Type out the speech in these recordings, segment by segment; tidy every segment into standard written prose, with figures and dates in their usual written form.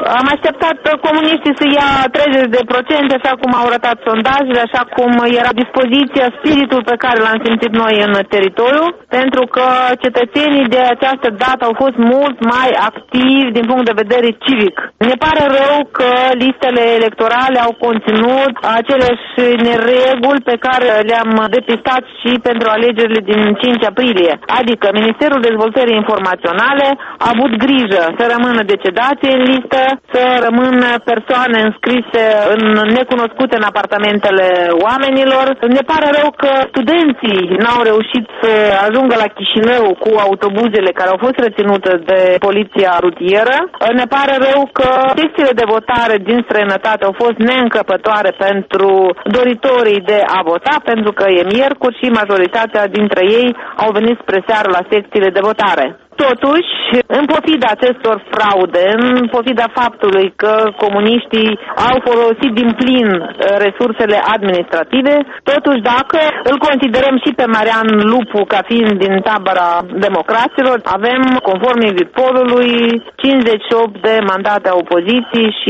Am așteptat comuniștii să ia 30%, așa cum au arătat sondajele, așa cum era dispoziția, spiritul pe care l-am simțit noi în teritoriu, pentru că cetățenii de această dată au fost mult mai activi din punct de vedere civic. Ne pare rău că listele electorale au conținut aceleași nereguli pe care le-am depistat și pentru alegerile din 5 aprilie. Adică Ministerul Dezvoltării Informaționale a avut grijă să rămână decedații în listă, să rămână persoane înscrise necunoscute în apartamentele oamenilor. Ne pare rău că studenții n-au reușit să ajungă la Chișinău cu autobuzele care au fost reținute de poliția rutieră. Ne pare rău că secțiile de votare din străinătate au fost neîncăpătoare pentru doritorii de a vota, pentru că e miercuri și majoritatea dintre ei au venit spre seară la secțiile de votare. Totuși, în pofida acestor fraude, în pofida faptului că comuniștii au folosit din plin resursele administrative, totuși dacă îl considerăm și pe Marian Lupu ca fiind din tabăra democraților, avem, conform Exitpolului, 58 de mandate a opoziției și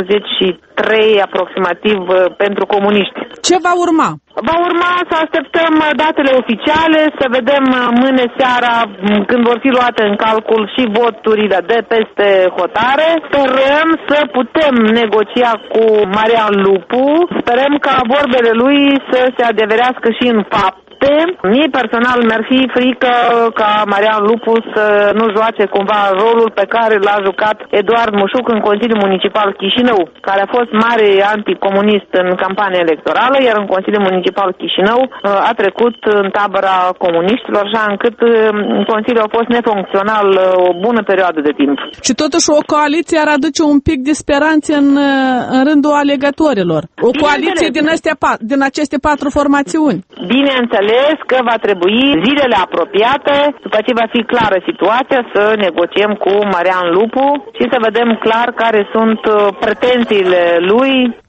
43 aproximativ pentru comuniști. Ce va urma? Va urma să așteptăm datele oficiale, să vedem mâine seara când vor fi luate în calcul și voturile de peste hotare. Sperăm să putem negocia cu Marian Lupu, sperăm ca vorbele lui să se adeverească și în fapt. Mie personal mi-ar fi frică ca Marian Lupu să nu joace cumva rolul pe care l-a jucat Eduard Mușuc în Consiliul Municipal Chișinău, care a fost mare anticomunist în campania electorală, iar în Consiliul Municipal Chișinău a trecut în tabăra comuniștilor, așa încât Consiliul a fost nefuncțional o bună perioadă de timp. Și totuși o coaliție ar aduce un pic de speranțe în rândul alegătorilor. O coaliție din aceste 4 formațiuni. Bineînțeles că va trebui zilele apropiate, după ce va fi clară situația, să negociem cu Marian Lupu și să vedem clar care sunt pretențiile lui